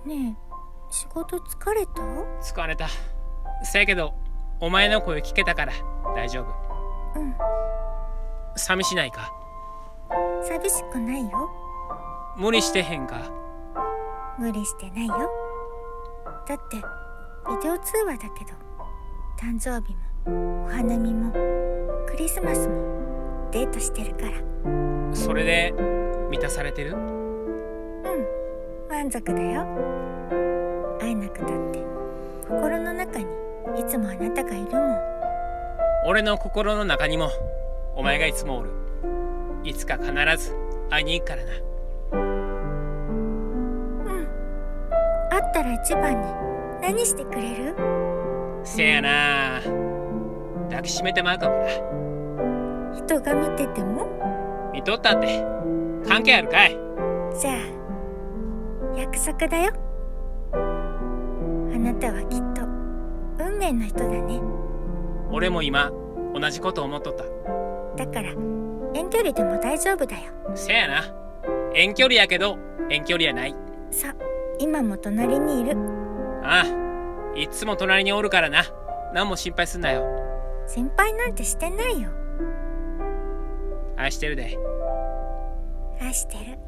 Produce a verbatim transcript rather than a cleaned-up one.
ねえ、仕事疲れた？ 疲れた。せやけどお前の声聞けたから大丈夫。 うん。 寂しないか？ 寂しくないよ。 無理してへんか？ 無理してないよ。だってビデオ通話だけど、誕生日もお花見もクリスマスもデートしてるから。 それで満たされてる？ うん、満足だよ。会えなくたって心の中にいつもあなたがいるもん。 俺の心の中にもお前がいつもおる。いつか必ず会いに行くからな。 うん。会ったら一番に何してくれる？ せやな、抱きしめてまうかもな。 人が見てても？ 見とったって関係あるかい？ じゃあ約束だよ。あなたはきっと運命の人だね。 俺も今同じこと思っとった。 だから遠距離でも大丈夫だよ。 せやな、遠距離やけど遠距離やない。 さ、今も隣にいる。 ああ、いつも隣におるからな。何も心配すんなよ。 心配なんてしてないよ。 愛してるで。 愛してる。